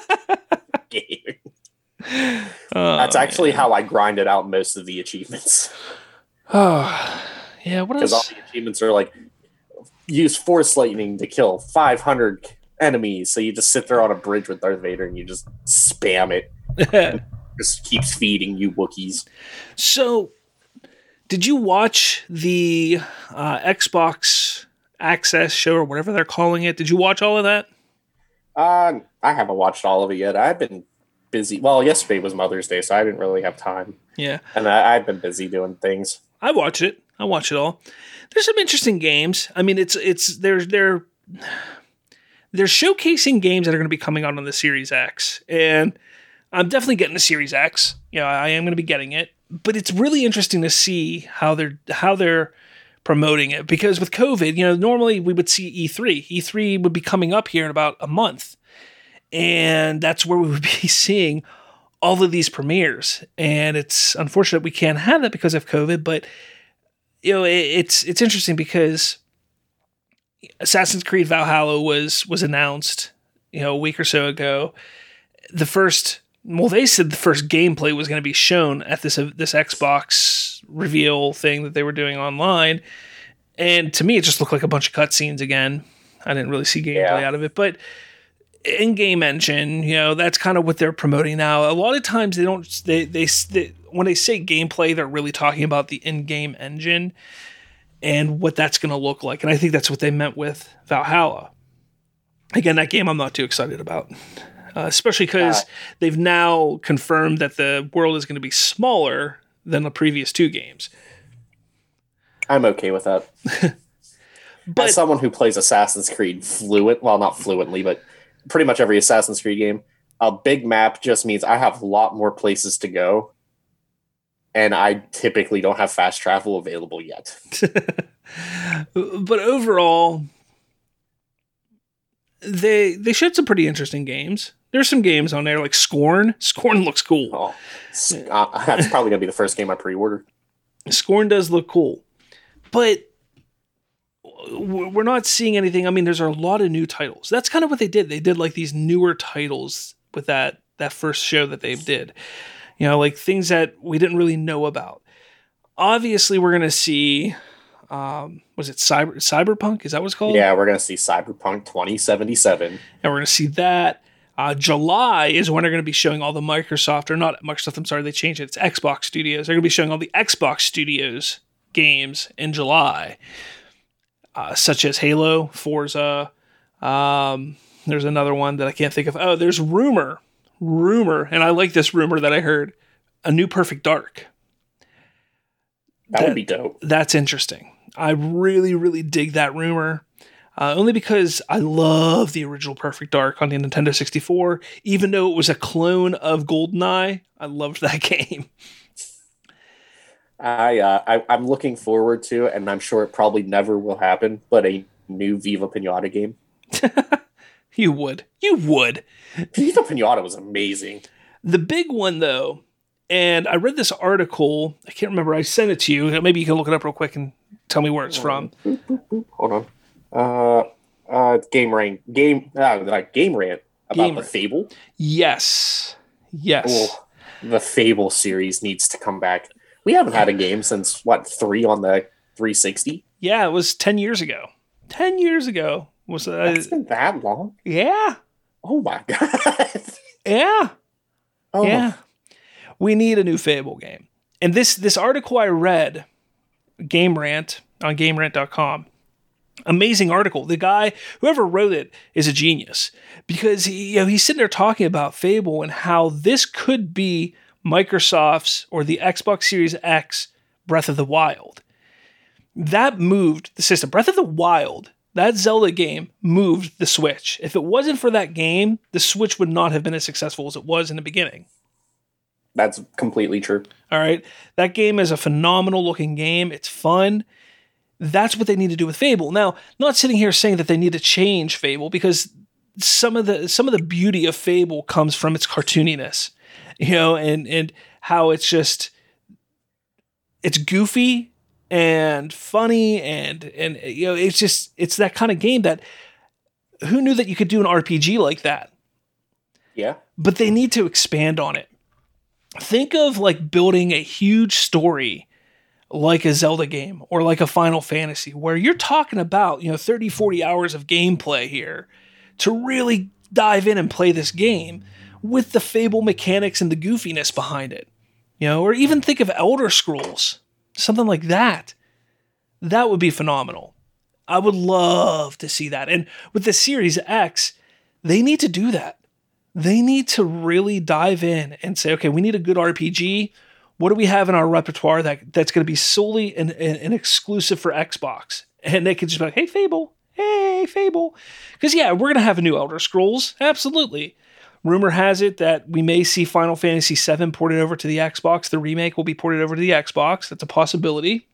oh, That's actually man. how I grinded out most of the achievements. Oh, yeah. What else? Because all the achievements are like, use Force Lightning to kill five hundred enemies. So you just sit there on a bridge with Darth Vader and you just spam it. It just keeps feeding you Wookiees. So, did you watch the uh, Xbox Access show or whatever they're calling it? Did you watch all of that? Uh, I haven't watched all of it yet. I've been busy. Well, yesterday was Mother's Day, so I didn't really have time. Yeah. And I, I've been busy doing things. I watched it. I watched it all. There's some interesting games. I mean, it's, it's, they're, they're, they're showcasing games that are going to be coming out on the Series X. And I'm definitely getting the Series X. You know, I am going to be getting it. But it's really interesting to see how they're, how they're, promoting it, because with COVID, you know, normally we would see E three. E three would be coming up here in about a month, and that's where we would be seeing all of these premieres. And it's unfortunate we can't have that because of COVID, but you know, it, it's it's interesting because Assassin's Creed Valhalla was was announced, you know, a week or so ago. The first, well, they said the first gameplay was going to be shown at this uh, this Xbox reveal thing that they were doing online, and to me it just looked like a bunch of cutscenes again. I didn't really see gameplay yeah. out of it, but in-game engine, you know, that's kind of what they're promoting now. A lot of times they don't they, they they when they say gameplay, they're really talking about the in-game engine and what that's going to look like, and I think that's what they meant with Valhalla. Again, that game I'm not too excited about. Uh, especially because uh, they've now confirmed that the world is going to be smaller than the previous two games. I'm okay with that. But as someone who plays Assassin's Creed fluent, well, not fluently, but pretty much every Assassin's Creed game, a big map just means I have a lot more places to go, and I typically don't have fast travel available yet. But overall, they they showed some pretty interesting games. There's some games on there like Scorn. Scorn looks cool. Oh, uh, that's probably going to be the first game I pre-order. Scorn does look cool. But we're not seeing anything. I mean, there's a lot of new titles. That's kind of what they did. They did like these newer titles with that, that first show that they did. You know, like things that we didn't really know about. Obviously, we're going to see... Um, was it Cyber Cyberpunk? Is that what it's called? Yeah, we're going to see Cyberpunk twenty seventy-seven. And we're going to see that. Uh, July is when they're going to be showing all the Microsoft, or not Microsoft, I'm sorry, they changed it. It's Xbox Studios. They're going to be showing all the Xbox Studios games in July, uh, such as Halo, Forza. Um, there's another one that I can't think of. Oh, there's Rumor. rumor, and I like this rumor that I heard, a new Perfect Dark. That, that would be dope. That's interesting. I really, really dig that rumor. Uh, only because I love the original Perfect Dark on the Nintendo sixty-four. Even though it was a clone of GoldenEye, I loved that game. I, uh, I I'm looking forward to it, and I'm sure it probably never will happen. But a new Viva Pinata game. You would, you would. Viva Pinata was amazing. The big one, though, and I read this article. I can't remember. I sent it to you. Maybe you can look it up real quick and tell me where it's from. Boop, boop, boop. Hold on. Uh, uh, Game Rant. Game. Uh, like Game Rant about game the rant. Fable. Yes. Yes. Oh, the Fable series needs to come back. We haven't had a game since, what, three on the three sixty? Yeah, it was ten years ago. ten years ago. Was uh, It's been that long? Yeah. Oh, my God. Yeah. Oh. Yeah. We need a new Fable game. And this this article I read, Game Rant, on game rant dot com, amazing article. The guy, whoever wrote it, is a genius. Because he, you know, he's sitting there talking about Fable and how this could be Microsoft's or the Xbox Series X Breath of the Wild. That moved the system. Breath of the Wild, that Zelda game, moved the Switch. If it wasn't for that game, the Switch would not have been as successful as it was in the beginning. That's completely true. All right. That game is a phenomenal looking game. It's fun. That's what they need to do with Fable. Now, not sitting here saying that they need to change Fable, because some of the some of the beauty of Fable comes from its cartooniness. You know, and and how it's just it's goofy and funny and and you know, it's just it's that kind of game that who knew that you could do an R P G like that? Yeah. But they need to expand on it. Think of like building a huge story like a Zelda game or like a Final Fantasy, where you're talking about, you know, thirty, forty hours of gameplay here to really dive in and play this game with the Fable mechanics and the goofiness behind it. You know, or even think of Elder Scrolls, something like that. That would be phenomenal. I would love to see that. And with the Series X, they need to do that. They need to really dive in and say, okay, we need a good R P G. What do we have in our repertoire that, that's going to be solely an, an, an exclusive for Xbox? And they could just be like, hey, Fable, hey, Fable. Because, yeah, we're going to have a new Elder Scrolls. Absolutely. Rumor has it that we may see Final Fantasy seven ported over to the Xbox. The remake will be ported over to the Xbox. That's a possibility.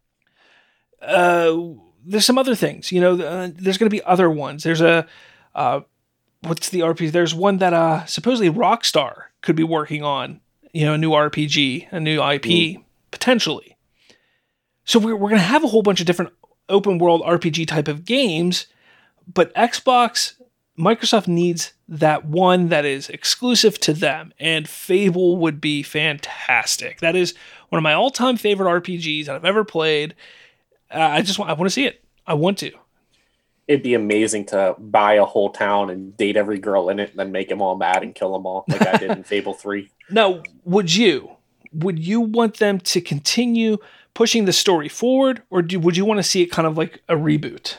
Uh, there's some other things. You know, uh, there's going to be other ones. There's a... Uh, what's the R P G? There's one that uh, supposedly Rockstar could be working on. You know, a new R P G, a new I P, mm. potentially. So we're, we're going to have a whole bunch of different open world R P G type of games, but Xbox, Microsoft needs that one that is exclusive to them, and Fable would be fantastic. That is one of my all-time favorite R P Gs that I've ever played. Uh, I just want, I want to see it. I want to. It'd be amazing to buy a whole town and date every girl in it and then make them all mad and kill them all like I did in Fable three. Now, would you? Would you want them to continue pushing the story forward, or do, would you want to see it kind of like a reboot?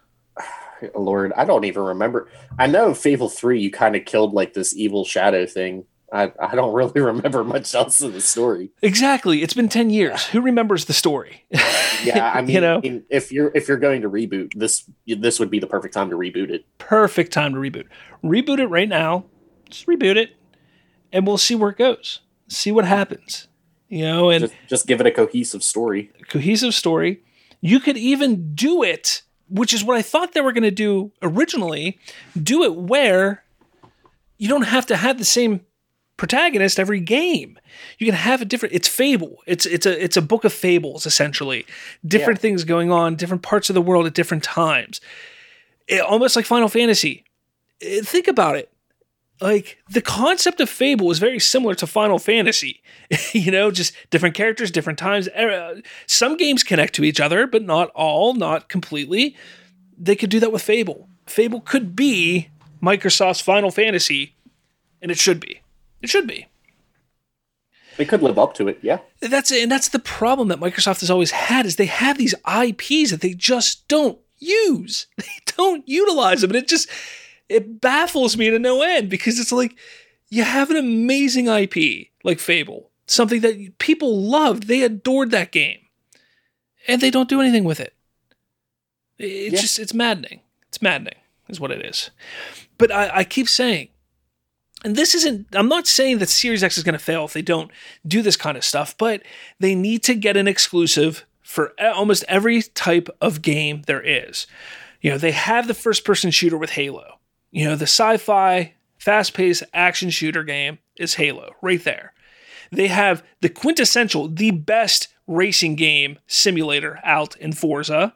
Lord, I don't even remember. I know in Fable three you kind of killed like this evil shadow thing. I, I don't really remember much else of the story. Exactly. It's been ten years. Who remembers the story? Yeah, I mean, you know, if you're if you're going to reboot, this this would be the perfect time to reboot it. Perfect time to reboot. Reboot it right now. Just reboot it, and we'll see where it goes. See what happens. You know, and just, just give it a cohesive story. Cohesive story. You could even do it, which is what I thought they were going to do originally. Do it where you don't have to have the same protagonist every game. You can have a different, it's Fable. It's it's a it's a book of fables, essentially. Different yeah. things going on, different parts of the world at different times. It, almost like Final Fantasy. It, think about it. Like, the concept of Fable is very similar to Final Fantasy. You know, just different characters, different times. Some games connect to each other, but not all, not completely. They could do that with Fable. Fable could be Microsoft's Final Fantasy, and it should be. It should be. They could live up to it, yeah. That's and that's the problem that Microsoft has always had, is they have these I Ps that they just don't use. They don't utilize them, and it just it baffles me to no end, because it's like, You have an amazing I P like Fable, something that people loved. They adored that game. And they don't do anything with it. It's yeah. just, it's maddening. It's maddening is what it is. But I, I keep saying, and this isn't, I'm not saying that Series X is going to fail if they don't do this kind of stuff, but they need to get an exclusive for almost every type of game there is. You know, they have the first-person shooter with Halo. You know, the sci-fi, fast-paced action shooter game is Halo, right there. They have the quintessential, the best racing game simulator out in Forza.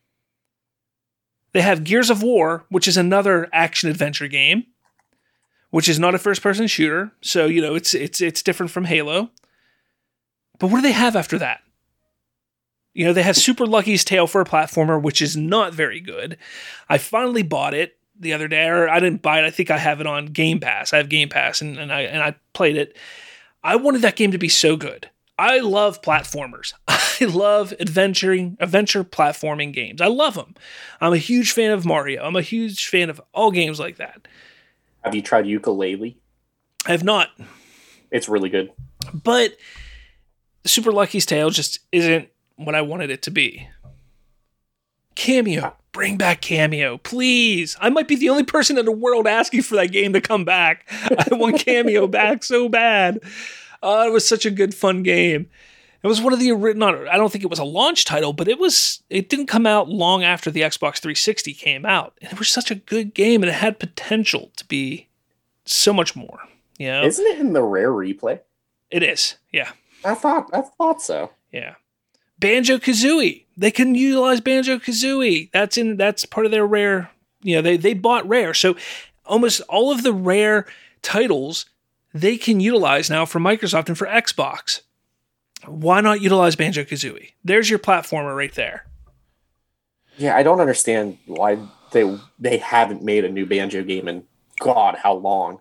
They have Gears of War, which is another action-adventure game, which is not a first-person shooter. So, you know, it's it's it's different from Halo. But what do they have after that? You know, they have Super Lucky's Tale for a platformer, which is not very good. I finally bought it the other day, or I didn't buy it. I think I have it on Game Pass. I have Game Pass, and, and I and I played it. I wanted that game to be so good. I love platformers. I love adventuring, adventure platforming games. I love them. I'm a huge fan of Mario. I'm a huge fan of all games like that. Have you tried Yooka-Laylee? I have not. It's really good. But Super Lucky's Tale just isn't what I wanted it to be. Cameo. Bring back Cameo, please. I might be the only person in the world asking for that game to come back. I want Cameo back so bad. Uh, it was such a good, fun game. It was one of the original, I don't think it was a launch title, but it was. It didn't come out long after the Xbox three sixty came out. And it was such a good game, and it had potential to be so much more. You know? Isn't it in the Rare Replay? It is, yeah. I thought, I thought so. Yeah. Banjo-Kazooie. They can utilize Banjo-Kazooie. That's in. That's part of their Rare. You know, they they bought Rare, so almost all of the Rare titles they can utilize now for Microsoft and for Xbox. Why not utilize Banjo-Kazooie? There's your platformer right there. Yeah, I don't understand why they they haven't made a new Banjo game in God, how long?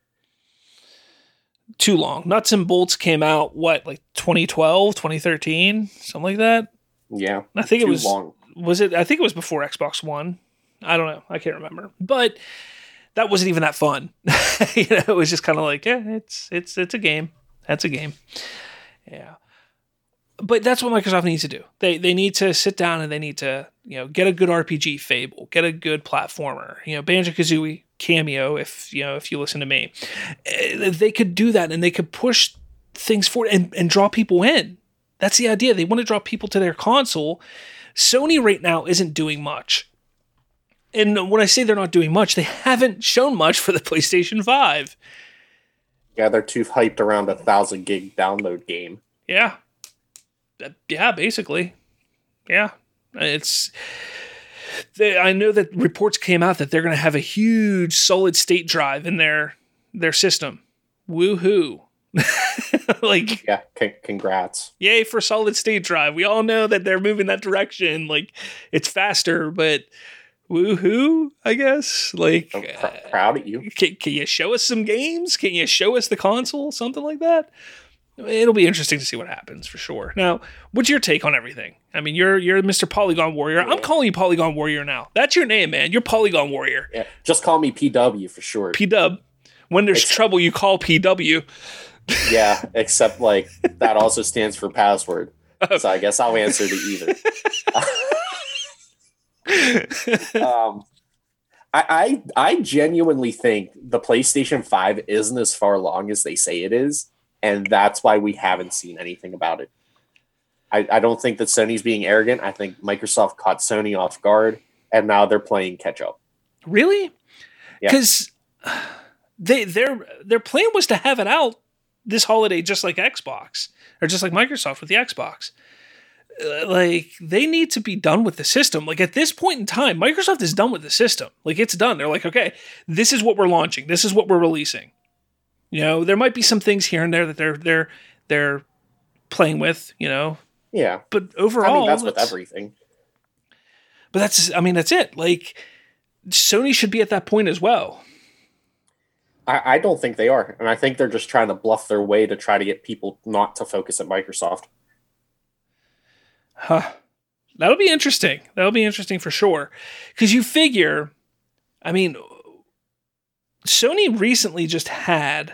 Too long. Nuts and Bolts came out, what, like twenty twelve, twenty thirteen? Something like that? Yeah. I think it was long. Was it I think it was before Xbox One. I don't know. I can't remember. But that wasn't even that fun. You know, it was just kind of like, yeah, it's it's it's a game. That's a game. Yeah. But that's what Microsoft needs to do. They they need to sit down and they need to, you know, get a good R P G, Fable, get a good platformer. You know, Banjo-Kazooie, Cameo, if you know, if you listen to me. They could do that and they could push things forward and, and draw people in. That's the idea. They want to draw people to their console. Sony right now isn't doing much. And when I say they're not doing much, they haven't shown much for the PlayStation five. Yeah, they're too hyped around a thousand gig download game. Yeah. Yeah, basically. Yeah. It's. They, I know that reports came out that they're going to have a huge solid state drive in their their system. Woohoo. Like, yeah, c- congrats. Yay for solid state drive. We all know that they're moving that direction. Like, it's faster, but woohoo, I guess. Like, I'm pr- uh, proud of you. Can, can you show us some games? Can you show us the console? Something like that. It'll be interesting to see what happens for sure. Now, what's your take on everything? I mean, you're you're Mister Polygon Warrior. Yeah. I'm calling you Polygon Warrior now. That's your name, man. You're Polygon Warrior. Yeah, just call me P W for short. P Dub. When there's except, trouble, you call P W. Yeah, except like that also stands for password. Oh. So I guess I'll answer to either. um, I, I I genuinely think the PlayStation five isn't as far along as they say it is. And that's why we haven't seen anything about it. I, I don't think that Sony's being arrogant. I think Microsoft caught Sony off guard, and now they're playing catch up. Really? Because yeah. they their their plan was to have it out this holiday, just like Xbox or just like Microsoft with the Xbox. Uh, like, they need to be done with the system. Like, at this point in time, Microsoft is done with the system. Like, it's done. They're like, okay, this is what we're launching. This is what we're releasing. You know, there might be some things here and there that they're they're they're playing with, you know. Yeah. But overall, I mean, that's with everything. But that's I mean, that's it. Like, Sony should be at that point as well. I, I don't think they are. And I think they're just trying to bluff their way to try to get people not to focus at Microsoft. Huh. That'll be interesting. That'll be interesting for sure. Because you figure, I mean, Sony recently just had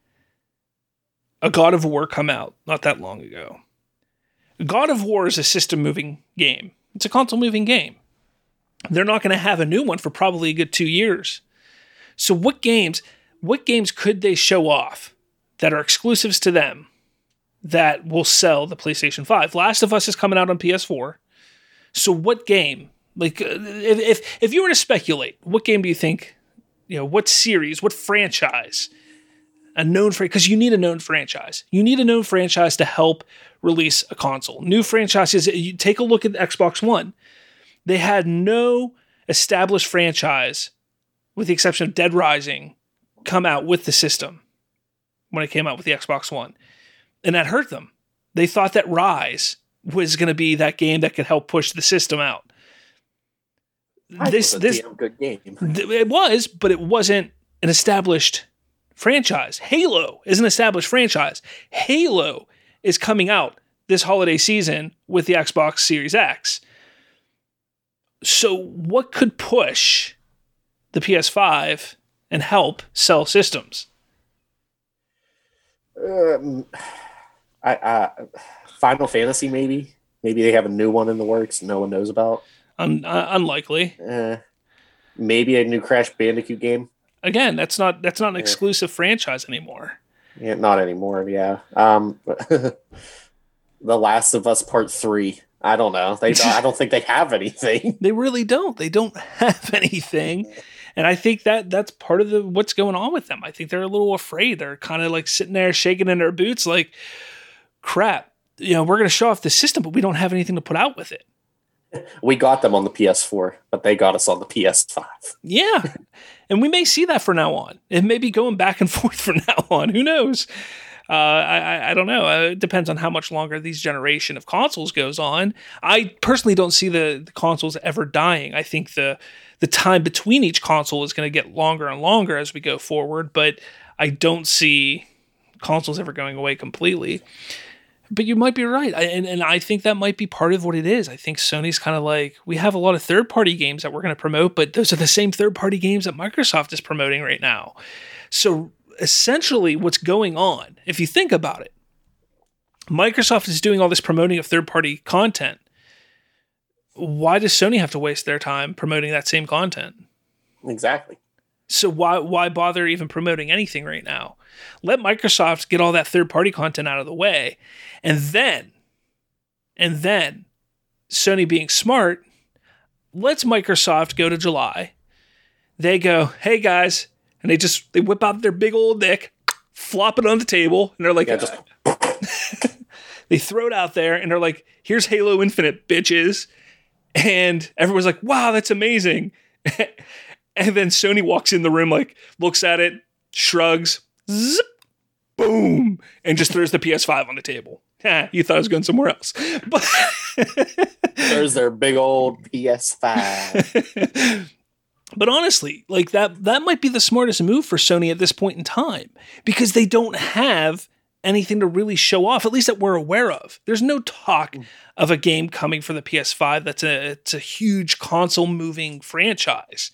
a God of War come out not that long ago. God of War is a system-moving game. It's a console-moving game. They're not going to have a new one for probably a good two years. So what games, what games could they show off that are exclusives to them that will sell the PlayStation five? Last of Us is coming out on P S four. So what game, like if if, if you were to speculate, what game do you think, you know, what series, what franchise, a known franchise, because you need a known franchise. You need a known franchise to help release a console. New franchises, you take a look at the Xbox One. They had no established franchise, with the exception of Dead Rising, come out with the system when it came out with the Xbox One. And that hurt them. They thought that Rise was going to be that game that could help push the system out. I This this damn good game. It was, but it wasn't an established franchise. Halo is an established franchise. Halo is coming out this holiday season with the Xbox Series X. So what could push the P S five and help sell systems? Um, I, I, Final Fantasy, maybe. Maybe they have a new one in the works no one knows about. Un- uh, unlikely. Uh, maybe a new Crash Bandicoot game. Again, that's not that's not an Yeah. exclusive franchise anymore. Yeah, not anymore. Yeah. Um, The Last of Us Part Three. I don't know. They. I don't think they have anything. They really don't. They don't have anything. And I think that that's part of the what's going on with them. I think they're a little afraid. They're kind of like sitting there shaking in their boots like, crap, you know, we're going to show off the system, but we don't have anything to put out with it. We got them on the P S four, but they got us on the P S five. Yeah. And we may see that from now on. It may be going back and forth from now on. Who knows? Uh, I, I, I don't know. Uh, it depends on how much longer these generation of consoles goes on. I personally don't see the, the consoles ever dying. I think the the time between each console is going to get longer and longer as we go forward, but I don't see consoles ever going away completely. But you might be right. I, and, and I think that might be part of what it is. I think Sony's kind of like, we have a lot of third-party games that we're going to promote, but those are the same third-party games that Microsoft is promoting right now. So essentially what's going on, if you think about it, Microsoft is doing all this promoting of third-party content. Why does Sony have to waste their time promoting that same content? Exactly. So why why bother even promoting anything right now? Let Microsoft get all that third-party content out of the way, and then, and then, Sony being smart, lets Microsoft go to July. They go, hey guys, and they just they whip out their big old dick, flop it on the table, and they're like, Yeah, just they throw it out there, and they're like, here's Halo Infinite, bitches. And everyone's like, wow, that's amazing. And then Sony walks in the room, like, looks at it, shrugs, zip, boom, and just throws the P S five on the table. You thought I was going somewhere else. But there's their big old P S five. But honestly, like that that might be the smartest move for Sony at this point in time, because they don't have anything to really show off, at least that we're aware of. There's no talk of a game coming for the P S five that's a it's a huge console moving franchise.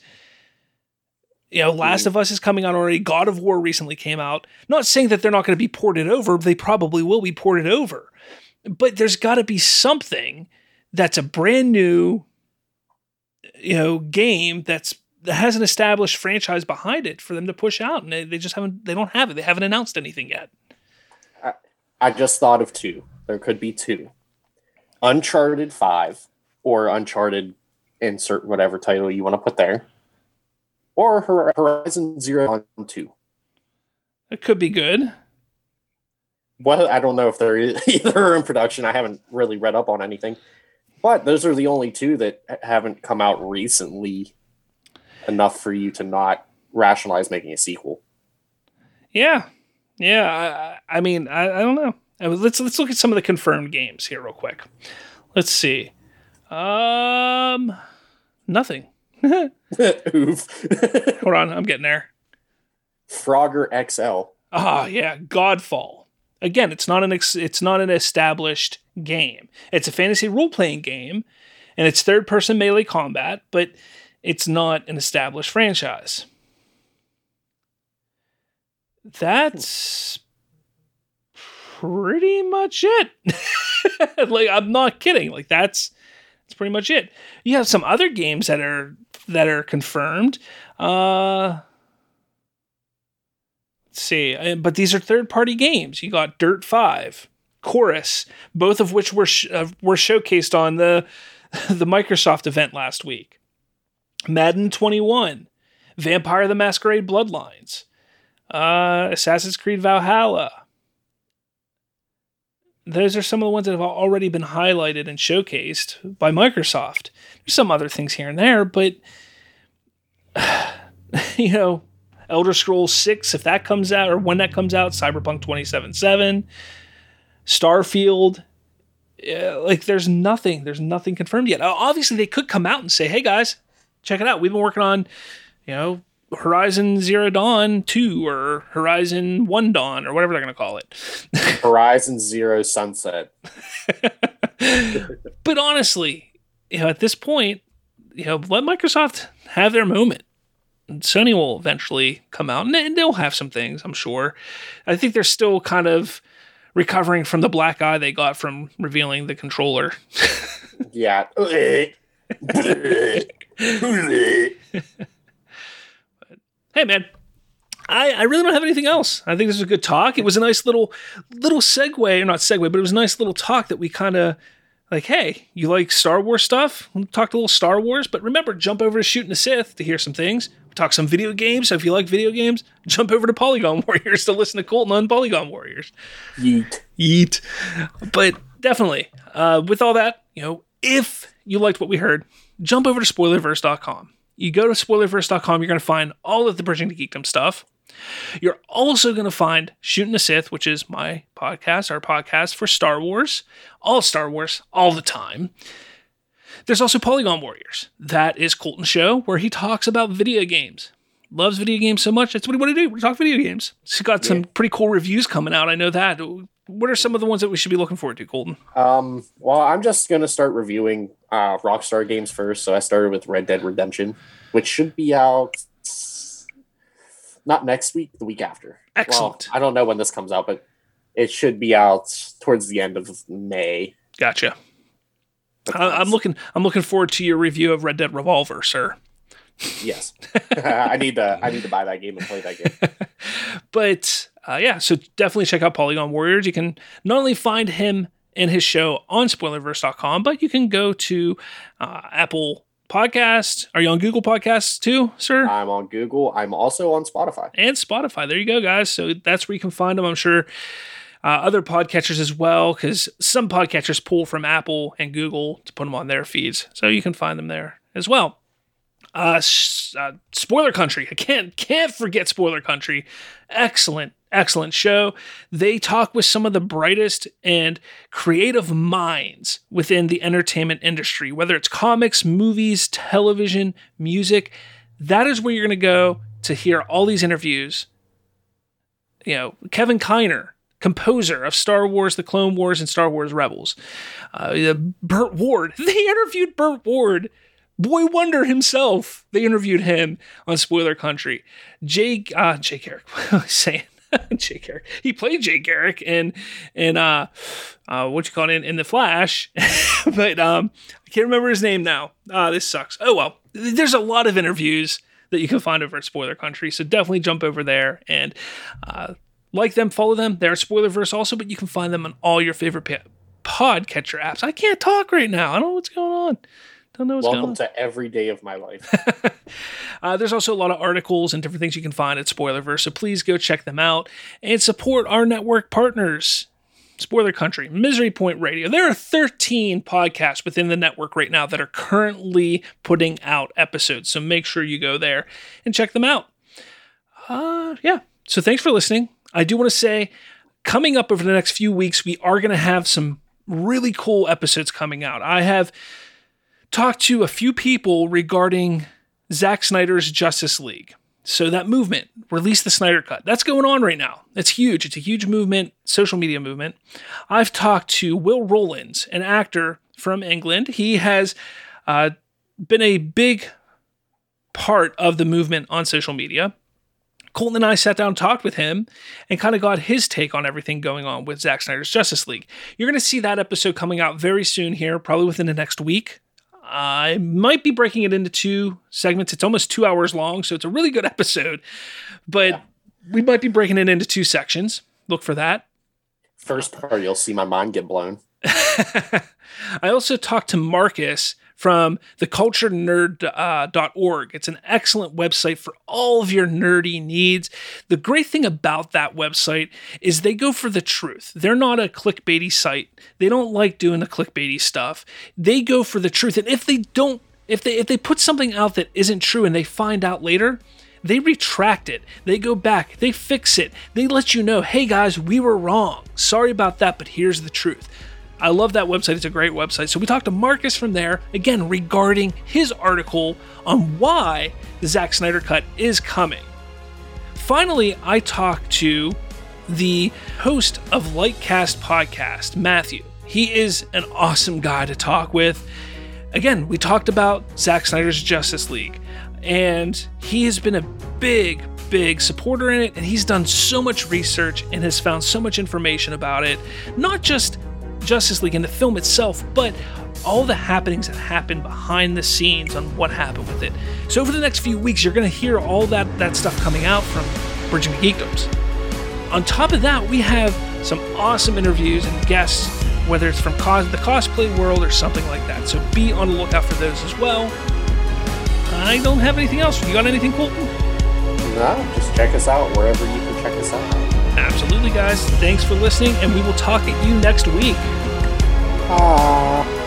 You know, Last of Us is coming out already. God of War recently came out. Not saying that they're not going to be ported over. They probably will be ported over. But there's got to be something that's a brand new, you know, game that's that has an established franchise behind it for them to push out. And they, they just haven't, they don't have it. They haven't announced anything yet. I, I just thought of two. There could be two. Uncharted five or Uncharted, insert whatever title you want to put there. Or Horizon Zero Dawn two. It could be good. Well, I don't know if they're either in production. I haven't really read up on anything. But those are the only two that haven't come out recently enough for you to not rationalize making a sequel. Yeah. Yeah. I, I mean, I, I don't know. Let's let's look at some of the confirmed games here real quick. Let's see. Um, nothing. Oof. Hold on, I'm getting there. Frogger X L. Ah, yeah, Godfall. Again, it's not an ex- it's not an established game. It's a fantasy role-playing game, and it's third-person melee combat, but it's not an established franchise. that's pretty much it. Like, I'm not kidding. Like, that's that's pretty much it. You have some other games that are that are confirmed. Uh, let's see, but these are third-party games. You got Dirt five, Chorus, both of which were sh- uh, were showcased on the the Microsoft event last week. Madden twenty-one, Vampire the Masquerade Bloodlines, uh, Assassin's Creed Valhalla. Those are some of the ones that have already been highlighted and showcased by Microsoft. There's some other things here and there, but, you know, Elder Scrolls six, if that comes out, or when that comes out, Cyberpunk twenty seventy-seven, Starfield, yeah, like there's nothing, there's nothing confirmed yet. Obviously, they could come out and say, hey guys, check it out. We've been working on, you know, Horizon Zero Dawn two or Horizon One Dawn or whatever they're going to call it. Horizon Zero Sunset. But honestly, you know, at this point, you know, let Microsoft have their moment. Sony will eventually come out and they'll have some things, I'm sure. I think they're still kind of recovering from the black eye they got from revealing the controller. Yeah. Hey, man, I, I really don't have anything else. I think this was a good talk. It was a nice little little segue, or not segue, but it was a nice little talk that we kind of, like, hey, you like Star Wars stuff? We'll talk a little Star Wars, but remember, jump over to Shooting the Sith to hear some things. We talk some video games, so if you like video games, jump over to Polygon Warriors to listen to Colton on Polygon Warriors. Yeet. Yeet. But definitely, uh, with all that, you know, if you liked what we heard, jump over to spoilerverse dot com. You go to spoilerverse dot com, you're going to find all of the Bridging to Geekdom stuff. You're also going to find Shooting the Sith, which is my podcast, our podcast for Star Wars, all Star Wars, all the time. There's also Polygon Warriors. That is Colton's show where he talks about video games. Loves video games so much, that's what he want to do. We talk video games. He's got some yeah. pretty cool reviews coming out. I know that. What are some of the ones that we should be looking forward to, Colton? Um, well, I'm just going to start reviewing uh, Rockstar games first. So I started with Red Dead Redemption, which should be out not next week, the week after. Excellent. Well, I don't know when this comes out, but it should be out towards the end of May. Gotcha. I, I'm looking. I'm looking forward to your review of Red Dead Revolver, sir. Yes, I need to. I need to buy that game and play that game. But uh, yeah, so definitely check out Polygon Warriors. You can not only find him and his show on spoilerverse dot com, but you can go to uh, Apple Podcasts. Are you on Google Podcasts too, sir? I'm on Google. I'm also on Spotify. And Spotify. There you go, guys. So that's where you can find them. I'm sure uh, other podcatchers as well, because some podcatchers pull from Apple and Google to put them on their feeds. So you can find them there as well. Uh, uh, Spoiler Country. I can't can't forget Spoiler Country. Excellent, excellent show. They talk with some of the brightest and creative minds within the entertainment industry, whether it's comics, movies, television, music. That is where you're going to go to hear all these interviews. You know, Kevin Kiner, composer of Star Wars, The Clone Wars, and Star Wars Rebels. Uh, Burt Ward. They interviewed Burt Ward. Boy Wonder himself. They interviewed him on Spoiler Country. Jake, uh, Jay Garrick. What am I saying? Jay Garrick. He played Jay Garrick in, in uh, uh, what you call it, in, in The Flash. But um, I can't remember his name now. Uh, this sucks. Oh, well. There's a lot of interviews that you can find over at Spoiler Country. So definitely jump over there and uh, like them, follow them. They're Spoilerverse also, but you can find them on all your favorite pa- podcatcher apps. I can't talk right now. I don't know what's going on. Don't know what's Welcome going on. to every day of my life. uh, there's also a lot of articles and different things you can find at Spoilerverse, so please go check them out and support our network partners. Spoiler Country, Misery Point Radio. There are thirteen podcasts within the network right now that are currently putting out episodes, so make sure you go there and check them out. Uh, yeah, so thanks for listening. I do want to say, coming up over the next few weeks, we are going to have some really cool episodes coming out. I have talked to a few people regarding Zack Snyder's Justice League. So that movement, release the Snyder Cut, that's going on right now. It's huge. It's a huge movement, social media movement. I've talked to Will Rowlands, an actor from England. He has uh, been a big part of the movement on social media. Colton and I sat down and talked with him and kind of got his take on everything going on with Zack Snyder's Justice League. You're going to see that episode coming out very soon here, probably within the next week. I might be breaking it into two segments. It's almost two hours long, so it's a really good episode. But yeah. we might be breaking it into two sections. Look for that. First part, you'll see my mind get blown. I also talked to Marcus from the culture nerd dot org. It's an excellent website for all of your nerdy needs. The great thing about that website is they go for the truth. They're not a clickbaity site. They don't like doing the clickbaity stuff. They go for the truth. And if they don't, if they if they put something out that isn't true and they find out later, they retract it. They go back. They fix it. They let you know, hey guys, we were wrong. Sorry about that, but here's the truth. I love that website. It's a great website. So we talked to Marcus from there, again, regarding his article on why the Zack Snyder Cut is coming. Finally, I talked to the host of Lightcast Podcast, Matthew. He is an awesome guy to talk with. Again, we talked about Zack Snyder's Justice League, and he has been a big, big supporter in it, and he's done so much research and has found so much information about it. Not just Justice League and the film itself, but all the happenings that happened behind the scenes on what happened with it. So over the next few weeks, you're going to hear all that, that stuff coming out from Bridging the Geekdoms. On top of that, we have some awesome interviews and guests, whether it's from cos- the cosplay world or something like that. So be on the lookout for those as well. I don't have anything else. You got anything, Colton? No, just check us out wherever you can check us out. Absolutely, guys. Thanks for listening, and we will talk at you next week. Aww.